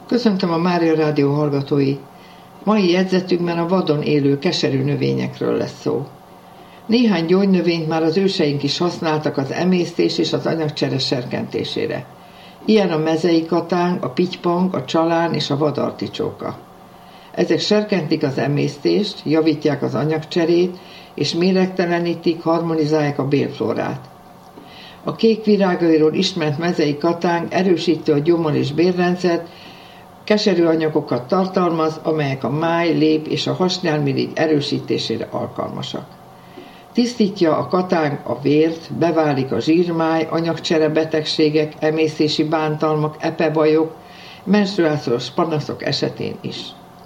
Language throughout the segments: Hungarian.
Köszöntöm a Mária Rádió hallgatóit! Mai jegyzetünkben a vadon élő keserű növényekről lesz szó. Néhány gyógynövényt már az őseink is használtak az emésztés és az anyagcsere serkentésére. Ilyen a mezei katáng, a pitypang, a csalán és a vadarticsóka. Ezek serkentik az emésztést, javítják az anyagcserét, és méregtelenítik, harmonizálják a bélflórát. A kék virágairól ismert mezei katáng erősíti a gyomor- és bélrendszert, keserű anyagokat tartalmaz, amelyek a máj, lép és a hasnyálmirigy erősítésére alkalmasak. Tisztítja a katáng a vért, beválik a zsírmáj, anyagcsere betegségek, emésztési bántalmak, epebajok, menstruációs panaszok esetén is.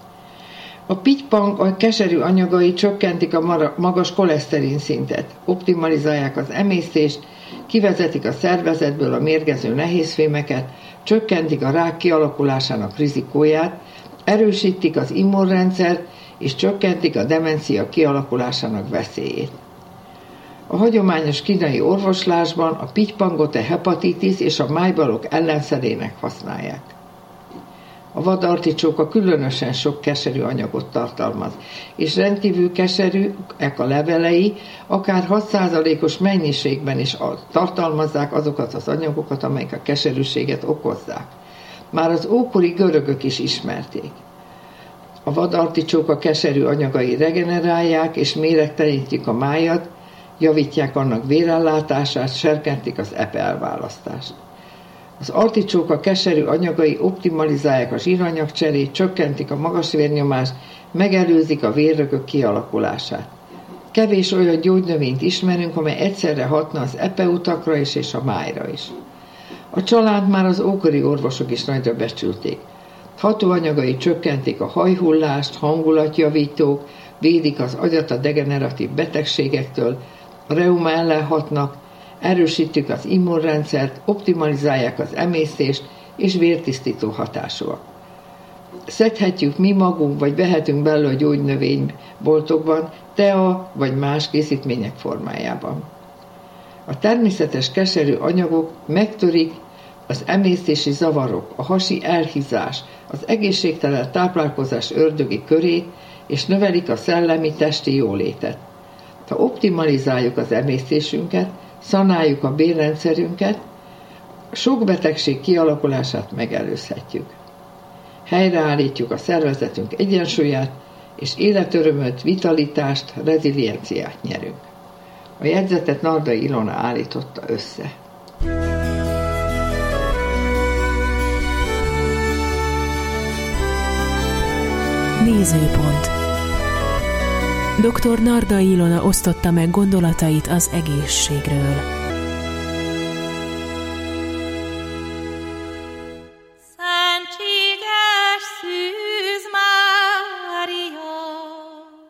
A pitypang a keserű anyagai csökkentik a magas koleszterin szintet, optimalizálják az emésztést, kivezetik a szervezetből a mérgező nehézfémeket, csökkentik a rák kialakulásának rizikóját, erősítik az immunrendszert és csökkentik a demencia kialakulásának veszélyét. A hagyományos kínai orvoslásban a pitypangot a hepatitis és a májbalok ellenszerének használják. A vadarticsóka különösen sok keserű anyagot tartalmaz, és rendkívül keserűek a levelei, akár 6%-os mennyiségben is tartalmazzák azokat az anyagokat, amelyek a keserűséget okozzák. Már az ókori görögök is ismerték. A vadarticsóka keserű anyagai regenerálják és méregtelenítik a májat, javítják annak vérellátását, serkentik az epe elválasztást. Az articsóka keserű anyagai optimalizálják a zsíranyagcserét, csökkentik a magas vérnyomást, megelőzik a vérrögök kialakulását. Kevés olyan gyógynövényt ismerünk, amely egyszerre hatna az epeutakra is és a májra is. A csalánt már az ókori orvosok is nagyra becsülték. Hatóanyagai csökkentik a hajhullást, hangulatjavítók, védik az agyat a degeneratív betegségektől, a reuma ellen hatnak, erősítik az immunrendszert, optimalizálják az emésztést és vértisztító hatásúak. Szedhetjük mi magunk, vagy vehetünk belőle a gyógynövényboltokban, tea vagy más készítmények formájában. A természetes keserű anyagok megtörik az emésztési zavarok, a hasi elhízás, az egészségtelen táplálkozás ördögi körét, és növelik a szellemi testi jólétet. Ha optimalizáljuk az emésztésünket, szanáljuk a bélrendszerünket, sok betegség kialakulását megelőzhetjük. Helyreállítjuk a szervezetünk egyensúlyát, és életörömöt, vitalitást, rezilienciát nyerünk. A jegyzetet Nardai Ilona állította össze. Nézőpont. Dr. Nardai Ilona osztotta meg gondolatait az egészségről.